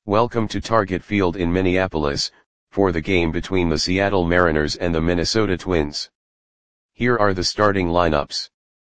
Welcome to Target Field in Minneapolis, for the game between the Seattle Mariners and the Minnesota Twins. Here are the starting lineups.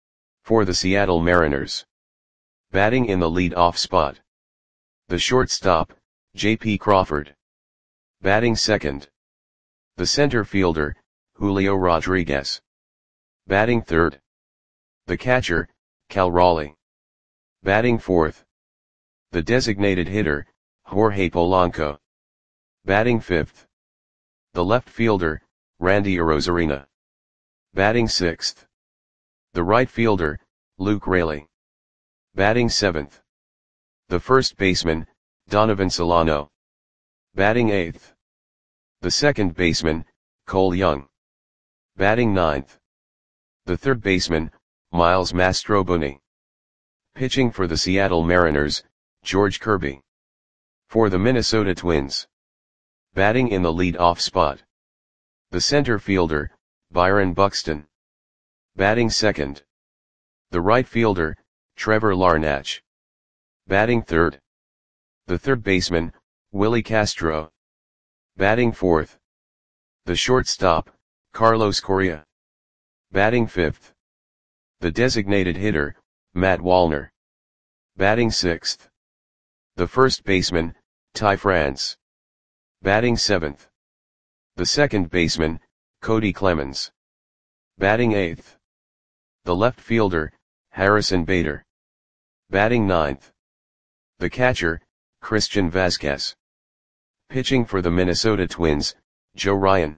For the Seattle Mariners. Batting in the lead-off spot. The shortstop, J.P. Crawford. Batting second. The center fielder, Julio Rodriguez. Batting third. The catcher, Cal Raleigh. Batting fourth. The designated hitter, Jorge Polanco. Batting fifth. The left fielder, Randy Arozarena. Batting sixth. The right fielder, Luke Raley. Batting seventh. The first baseman, Donovan Solano. Batting eighth. The second baseman, Cole Young. Batting ninth. The third baseman, Miles Mastrobuoni. Pitching for the Seattle Mariners, George Kirby. For the Minnesota Twins. Batting in the lead-off spot. The center fielder, Byron Buxton. Batting second. The right fielder, Trevor Larnach. Batting third. The third baseman, Willie Castro. Batting fourth. The shortstop, Carlos Correa. Batting fifth. The designated hitter, Matt Wallner. Batting sixth. The first baseman, Ty France. Batting seventh. The second baseman, Cody Clemens. Batting eighth. The left fielder, Harrison Bader. Batting ninth. The catcher, Christian Vazquez. Pitching for the Minnesota Twins, Joe Ryan.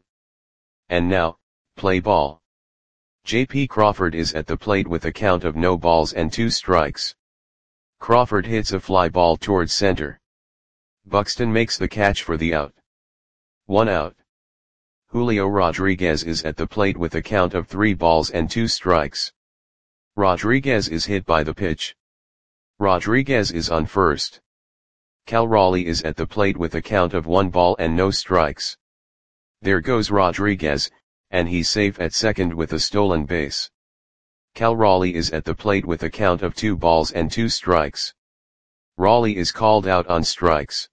And now, play ball. J.P. Crawford is at the plate with a count of no balls and 2 strikes. Crawford hits a fly ball towards center. Buxton makes the catch for the out. 1 out. Julio Rodriguez is at the plate with a count of 3 balls and 2 strikes. Rodriguez is hit by the pitch. Rodriguez is on first. Cal Raleigh is at the plate with a count of 1 ball and no strikes. There goes Rodriguez, and he's safe at second with a stolen base. Cal Raleigh is at the plate with a count of 2 balls and 2 strikes. Raleigh is called out on strikes.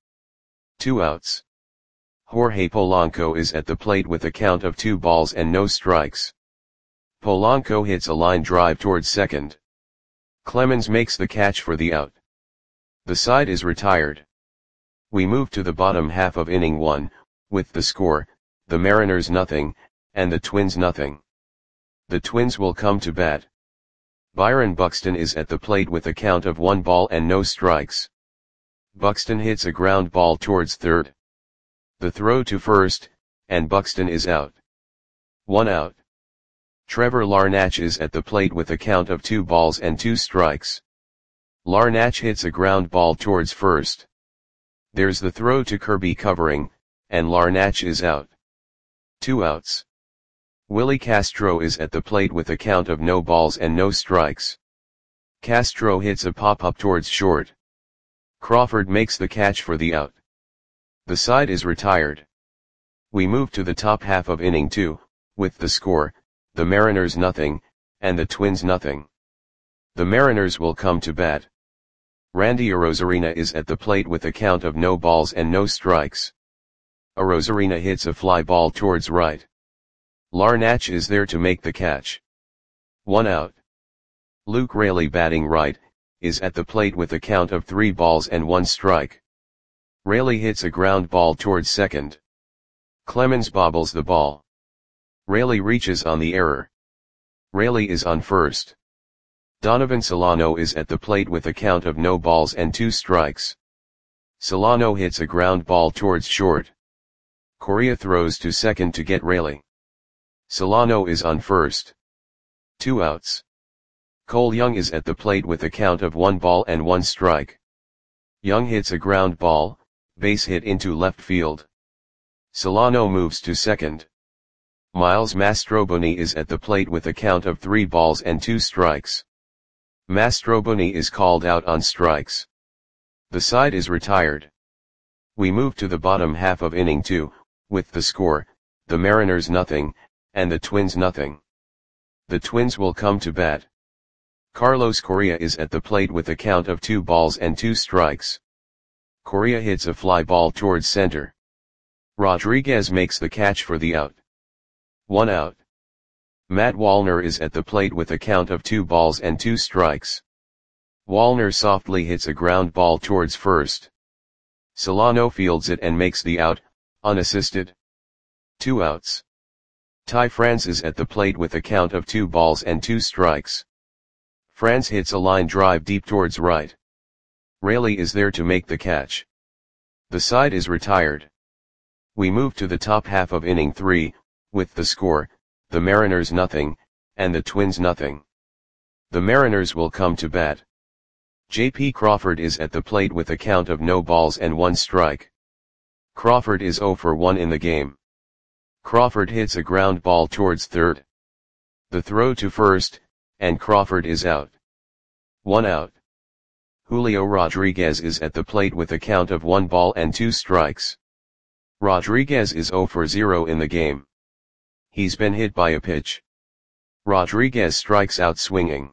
2 outs. Jorge Polanco is at the plate with a count of 2 balls and no strikes. Polanco hits a line drive towards second. Clemens makes the catch for the out. The side is retired. We move to the bottom half of inning 1, with the score, the Mariners nothing, and the Twins nothing. The Twins will come to bat. Byron Buxton is at the plate with a count of 1 ball and no strikes. Buxton hits a ground ball towards third. The throw to first, and Buxton is out. 1 out. Trevor Larnach is at the plate with a count of 2 balls and 2 strikes. Larnach hits a ground ball towards first. There's the throw to Kirby covering, and Larnach is out. 2 outs. Willie Castro is at the plate with a count of no balls and no strikes. Castro hits a pop-up towards short. Crawford makes the catch for the out. The side is retired. We move to the top half of inning 2, with the score, the Mariners nothing, and the Twins nothing. The Mariners will come to bat. Randy Arozarena is at the plate with a count of no balls and no strikes. Arozarena hits a fly ball towards right. Larnach is there to make the catch. 1 out. Luke Raley batting right, is at the plate with a count of 3 balls and 1 strike. Raley hits a ground ball towards second. Clemens bobbles the ball. Raley reaches on the error. Raley is on first. Donovan Solano is at the plate with a count of no balls and 2 strikes. Solano hits a ground ball towards short. Correa throws to second to get Raley. Solano is on first. 2 outs. Cole Young is at the plate with a count of 1 ball and 1 strike. Young hits a ground ball, base hit into left field. Solano moves to second. Miles Mastrobuoni is at the plate with a count of 3 balls and 2 strikes. Mastrobuoni is called out on strikes. The side is retired. We move to the bottom half of inning 2, with the score, the Mariners nothing, and the Twins nothing. The Twins will come to bat. Carlos Correa is at the plate with a count of 2 balls and 2 strikes. Correa hits a fly ball towards center. Rodriguez makes the catch for the out. 1 out. Matt Wallner is at the plate with a count of 2 balls and 2 strikes. Wallner softly hits a ground ball towards first. Solano fields it and makes the out, unassisted. 2 outs. Ty France is at the plate with a count of 2 balls and 2 strikes. France hits a line drive deep towards right. Raley is there to make the catch. The side is retired. We move to the top half of inning 3, with the score, the Mariners nothing, and the Twins nothing. The Mariners will come to bat. J.P. Crawford is at the plate with a count of no balls and 1 strike. Crawford is 0 for 1 in the game. Crawford hits a ground ball towards third. The throw to first, and Crawford is out. 1 out. Julio Rodriguez is at the plate with a count of 1 ball and 2 strikes. Rodriguez is 0 for 0 in the game. He's been hit by a pitch. Rodriguez strikes out swinging.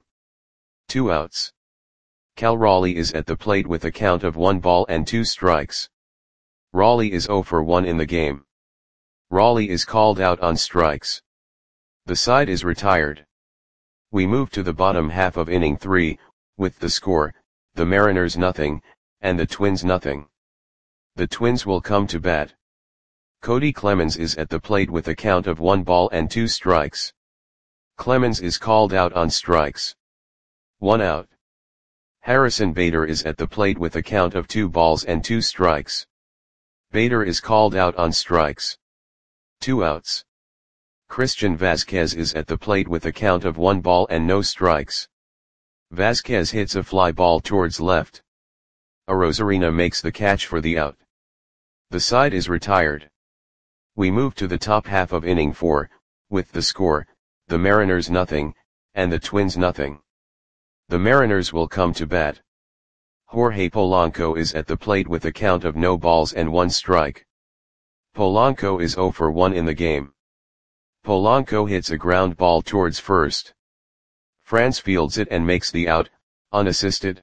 2 outs. Cal Raleigh is at the plate with a count of 1 ball and 2 strikes. Raleigh is 0 for 1 in the game. Raleigh is called out on strikes. The side is retired. We move to the bottom half of inning 3, with the score, the Mariners nothing, and the Twins nothing. The Twins will come to bat. Cody Clemens is at the plate with a count of 1 ball and 2 strikes. Clemens is called out on strikes. 1 out. Harrison Bader is at the plate with a count of 2 balls and 2 strikes. Bader is called out on strikes. 2 outs. Christian Vasquez is at the plate with a count of 1 ball and no strikes. Vasquez hits a fly ball towards left. Arozarena makes the catch for the out. The side is retired. We move to the top half of inning 4, with the score, the Mariners nothing, and the Twins nothing. The Mariners will come to bat. Jorge Polanco is at the plate with a count of no balls and 1 strike. Polanco is 0 for 1 in the game. Polanco hits a ground ball towards first. France fields it and makes the out, unassisted.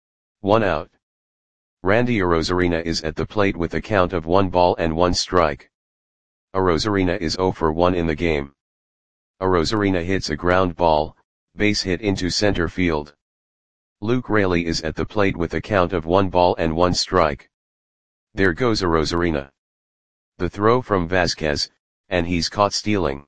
1 out. Randy Arozarena is at the plate with a count of 1 ball and 1 strike. Arozarena is 0 for 1 in the game. Arozarena hits a ground ball, base hit into center field. Luke Raley is at the plate with a count of 1 ball and 1 strike. There goes Arozarena. The throw from Vasquez, and he's caught stealing.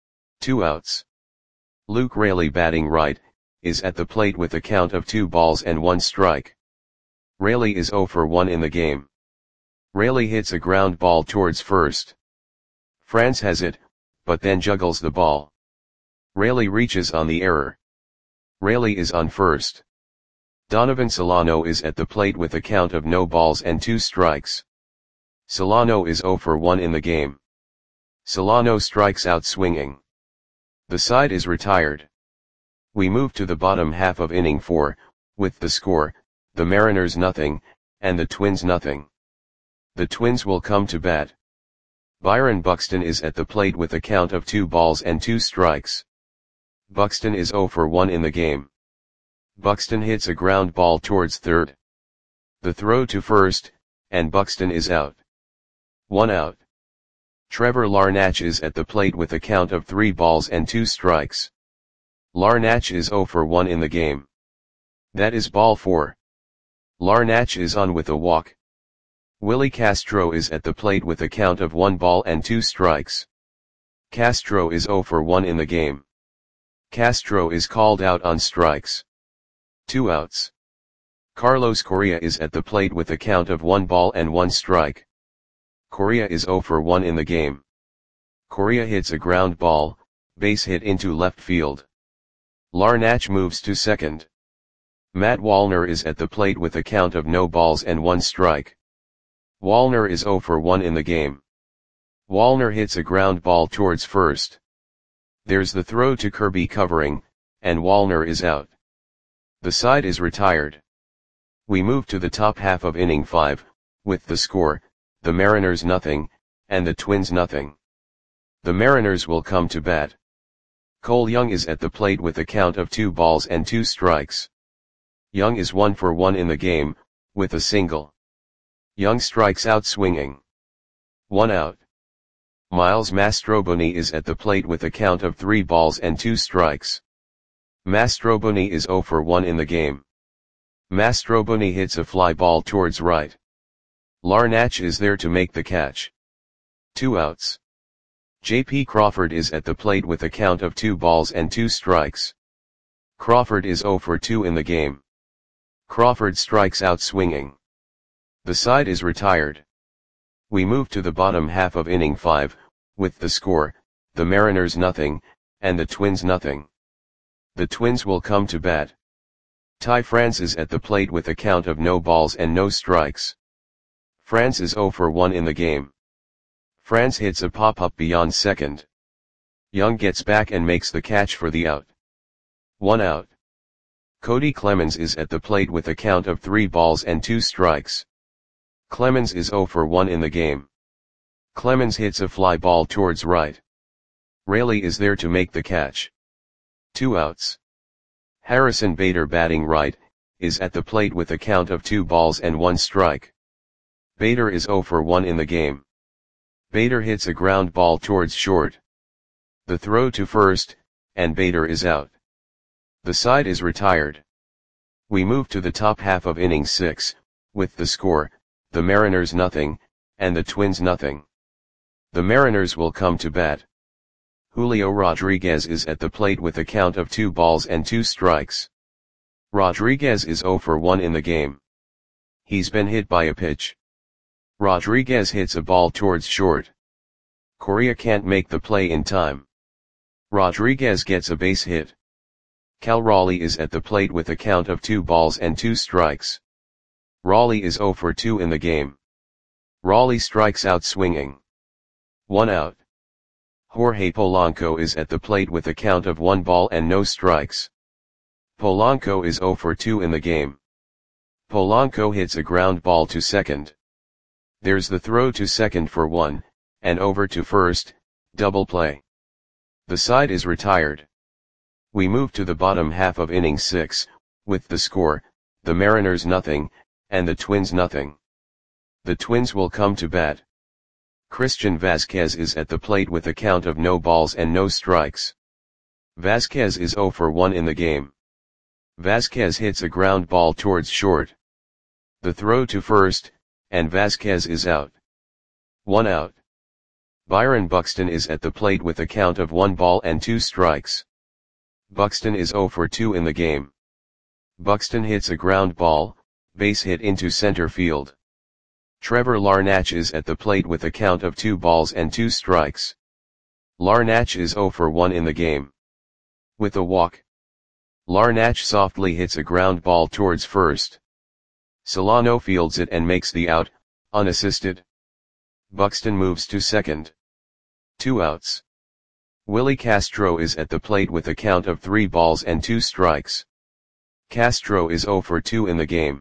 2 outs. Luke Raley batting right, is at the plate with a count of 2 balls and 1 strike. Raley is 0 for 1 in the game. Raley hits a ground ball towards first. France has it, but then juggles the ball. Raley reaches on the error. Raley is on first. Donovan Solano is at the plate with a count of no balls and 2 strikes. Solano is 0 for 1 in the game. Solano strikes out swinging. The side is retired. We move to the bottom half of inning 4, with the score, the Mariners nothing, and the Twins nothing. The Twins will come to bat. Byron Buxton is at the plate with a count of 2 balls and 2 strikes. Buxton is 0 for 1 in the game. Buxton hits a ground ball towards third. The throw to first, and Buxton is out. 1 out. Trevor Larnach is at the plate with a count of 3 balls and 2 strikes. Larnach is 0 for 1 in the game. That is ball 4. Larnach is on with a walk. Willie Castro is at the plate with a count of 1 ball and 2 strikes. Castro is 0 for 1 in the game. Castro is called out on strikes. 2 outs. Carlos Correa is at the plate with a count of 1 ball and 1 strike. Correa is 0 for 1 in the game. Correa hits a ground ball, base hit into left field. Larnach moves to second. Matt Wallner is at the plate with a count of no balls and 1 strike. Wallner is 0 for 1 in the game. Wallner hits a ground ball towards first. There's the throw to Kirby covering, and Wallner is out. The side is retired. We move to the top half of inning 5, with the score, the Mariners nothing, and the Twins nothing. The Mariners will come to bat. Cole Young is at the plate with a count of 2 balls and 2 strikes. Young is 1 for 1 in the game, with a single. Young strikes out swinging. 1 out. Miles Mastrobuoni is at the plate with a count of 3 balls and 2 strikes. Mastrobuoni is 0 for 1 in the game. Mastrobuoni hits a fly ball towards right. Larnach is there to make the catch. 2 outs. J.P. Crawford is at the plate with a count of 2 balls and 2 strikes. Crawford is 0 for 2 in the game. Crawford strikes out swinging. The side is retired. We move to the bottom half of inning 5, with the score, the Mariners nothing, and the Twins nothing. The Twins will come to bat. Ty France is at the plate with a count of no balls and no strikes. France is 0 for 1 in the game. France hits a pop-up beyond second. Young gets back and makes the catch for the out. 1 out. Cody Clemens is at the plate with a count of 3 balls and 2 strikes. Clemens is 0 for 1 in the game. Clemens hits a fly ball towards right. Raley is there to make the catch. 2 outs. Harrison Bader, batting right, is at the plate with a count of 2 balls and 1 strike. Bader is 0 for 1 in the game. Bader hits a ground ball towards short. The throw to first, and Bader is out. The side is retired. We move to the top half of inning 6, with the score, the Mariners nothing, and the Twins nothing. The Mariners will come to bat. Julio Rodriguez is at the plate with a count of 2 balls and 2 strikes. Rodriguez is 0 for 1 in the game. He's been hit by a pitch. Rodriguez hits a ball towards short. Correa can't make the play in time. Rodriguez gets a base hit. Cal Raleigh is at the plate with a count of 2 balls and 2 strikes. Raleigh is 0 for 2 in the game. Raleigh strikes out swinging. 1 out. Jorge Polanco is at the plate with a count of 1 ball and no strikes. Polanco is 0 for 2 in the game. Polanco hits a ground ball to second. There's the throw to second for 1, and over to first, double play. The side is retired. We move to the bottom half of inning 6, with the score, the Mariners nothing, and the Twins nothing. The Twins will come to bat. Christian Vasquez is at the plate with a count of no balls and no strikes. Vasquez is 0 for 1 in the game. Vasquez hits a ground ball towards short. The throw to first, and Vasquez is out. 1 out. Byron Buxton is at the plate with a count of 1 ball and 2 strikes. Buxton is 0 for 2 in the game. Buxton hits a ground ball, base hit into center field. Trevor Larnach is at the plate with a count of 2 balls and 2 strikes. Larnach is 0 for 1 in the game. With a walk. Larnach softly hits a ground ball towards first. Solano fields it and makes the out, unassisted. Buxton moves to second. 2 outs. Willie Castro is at the plate with a count of 3 balls and 2 strikes. Castro is 0 for 2 in the game.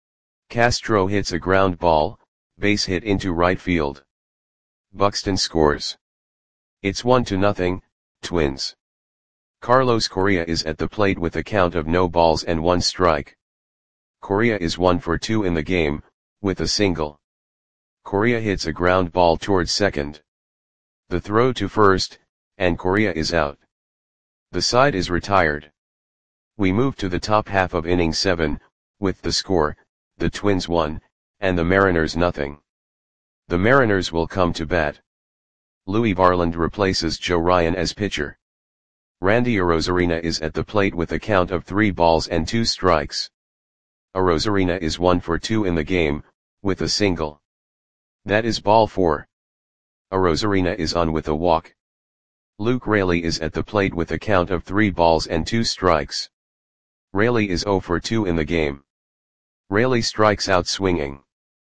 Castro hits a ground ball, base hit into right field. Buxton scores. It's 1-0, Twins. Carlos Correa is at the plate with a count of no balls and 1 strike. Correa is 1 for 2 in the game, with a single. Correa hits a ground ball towards second. The throw to first, and Correa is out. The side is retired. We move to the top half of inning 7, with the score, the Twins 1, and the Mariners nothing. The Mariners will come to bat. Louis Varland replaces Joe Ryan as pitcher. Randy Arozarena is at the plate with a count of 3 balls and 2 strikes. Arozarena is 1 for 2 in the game, with a single. That is ball 4. Arozarena is on with a walk. Luke Raley is at the plate with a count of 3 balls and 2 strikes. Raley is 0 for 2 in the game. Raley strikes out swinging.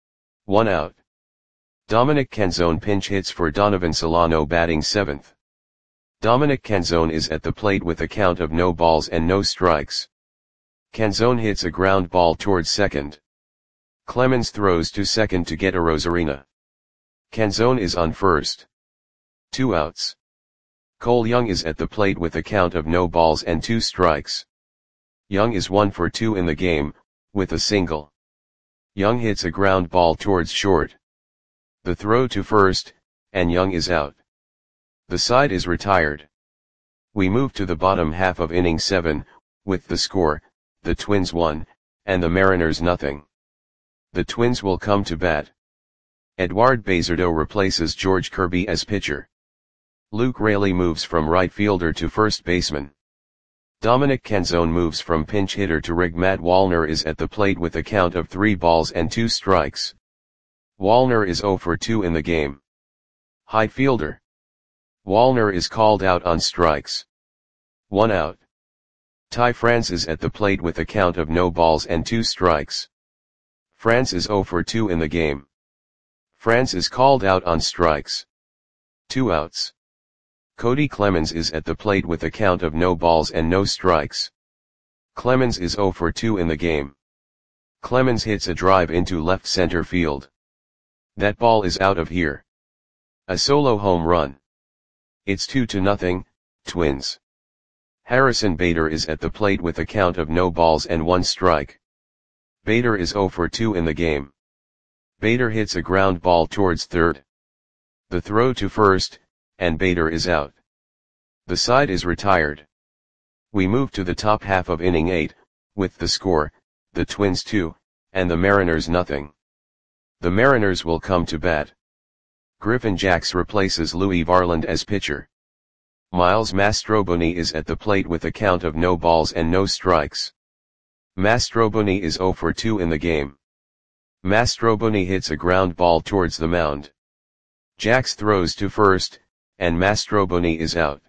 1 out. Dominic Canzone pinch hits for Donovan Solano, batting 7th. Dominic Canzone is at the plate with a count of no balls and no strikes. Canzone hits a ground ball towards second. Clemens throws to second to get Arozarena. Canzone is on first. 2 outs. Cole Young is at the plate with a count of no balls and 2 strikes. Young is 1 for 2 in the game, with a single. Young hits a ground ball towards short. The throw to first, and Young is out. The side is retired. We move to the bottom half of inning 7, with the score, the Twins 1, and the Mariners nothing. The Twins will come to bat. Eduard Bazardo replaces George Kirby as pitcher. Luke Raley moves from right fielder to first baseman. Dominic Canzone moves from pinch hitter to rig. Matt Wallner is at the plate with a count of 3 balls and 2 strikes. Wallner is 0 for 2 in the game. High fielder. Wallner is called out on strikes. 1 out. Ty France is at the plate with a count of no balls and 2 strikes. France is 0 for 2 in the game. France is called out on strikes. 2 outs. Cody Clemens is at the plate with a count of no balls and no strikes. Clemens is 0 for 2 in the game. Clemens hits a drive into left center field. That ball is out of here. A solo home run. It's 2-0, Twins. Harrison Bader is at the plate with a count of no balls and 1 strike. Bader is 0 for 2 in the game. Bader hits a ground ball towards third. The throw to first, and Bader is out. The side is retired. We move to the top half of inning 8, with the score, the Twins 2, and the Mariners nothing. The Mariners will come to bat. Griffin Jax replaces Louis Varland as pitcher. Miles Mastroboni is at the plate with a count of no balls and no strikes. Mastroboni is 0 for 2 in the game. Mastroboni hits a ground ball towards the mound. Jax throws to first, and Mastroboni is out.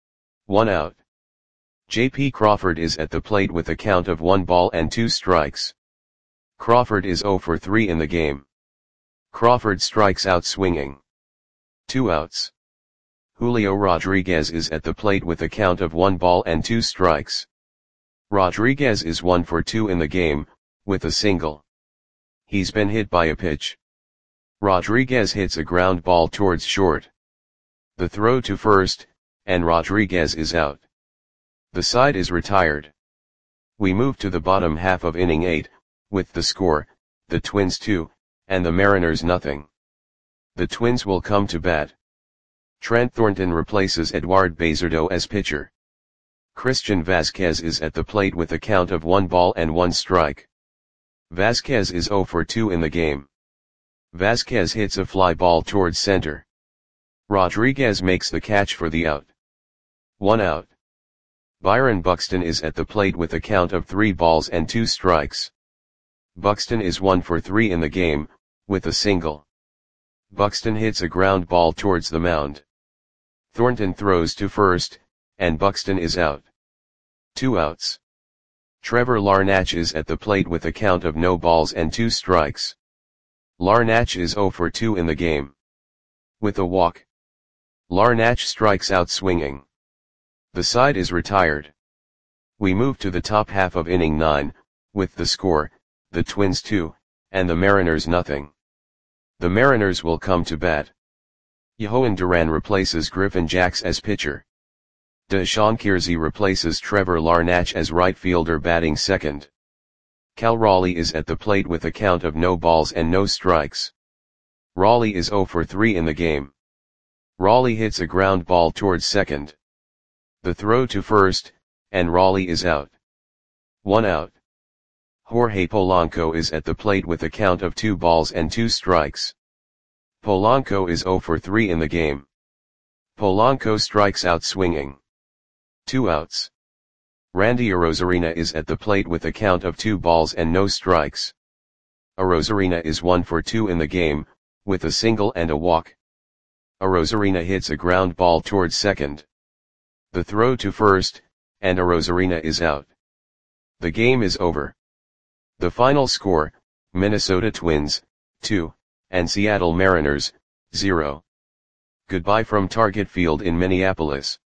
1 out. J.P. Crawford is at the plate with a count of 1 ball and 2 strikes. Crawford is 0 for 3 in the game. Crawford strikes out swinging. 2 outs. Julio Rodriguez is at the plate with a count of 1 ball and 2 strikes. Rodriguez is 1 for 2 in the game, with a single. He's been hit by a pitch. Rodriguez hits a ground ball towards short. The throw to first, and Rodriguez is out. The side is retired. We move to the bottom half of inning 8, with the score, the Twins 2, and the Mariners nothing. The Twins will come to bat. Trent Thornton replaces Eduard Bazardo as pitcher. Christian Vazquez is at the plate with a count of 1 ball and 1 strike. Vazquez is 0 for 2 in the game. Vazquez hits a fly ball towards center. Rodriguez makes the catch for the out. 1 out. Byron Buxton is at the plate with a count of 3 balls and 2 strikes. Buxton is 1 for 3 in the game, with a single. Buxton hits a ground ball towards the mound. Thornton throws to first, and Buxton is out. 2 outs. Trevor Larnach is at the plate with a count of no balls and 2 strikes. Larnach is 0 for 2 in the game. With a walk. Larnach strikes out swinging. The side is retired. We move to the top half of inning 9, with the score, the Twins 2, and the Mariners nothing. The Mariners will come to bat. Yohan Duran replaces Griffin Jax as pitcher. Deshaun Kiersey replaces Trevor Larnach as right fielder batting second. Cal Raleigh is at the plate with a count of no balls and no strikes. Raleigh is 0 for 3 in the game. Raleigh hits a ground ball towards second. The throw to first, and Raleigh is out. 1 out. Jorge Polanco is at the plate with a count of 2 balls and 2 strikes. Polanco is 0 for 3 in the game. Polanco strikes out swinging. 2 outs. Randy Arozarena is at the plate with a count of 2 balls and no strikes. Arozarena is 1 for 2 in the game, with a single and a walk. Arozarena hits a ground ball towards second. The throw to first, and Arozarena is out. The game is over. The final score, Minnesota Twins, 2, and Seattle Mariners, 0. Goodbye from Target Field in Minneapolis.